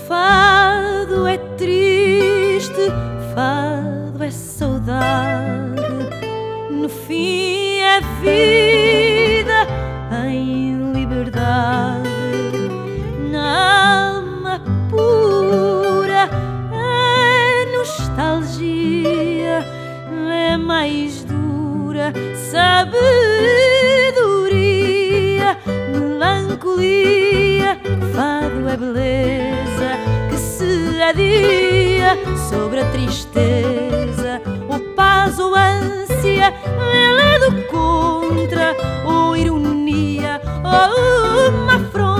fado é triste, fado é saudade, no fim é vida em liberdade. Na alma pura a nostalgia é mais dura, sabedoria, melancolia, fado é beleza que se adia sobre a tristeza, ou paz ou ânsia, ela é do contra, ou ironia, ou uma afronta.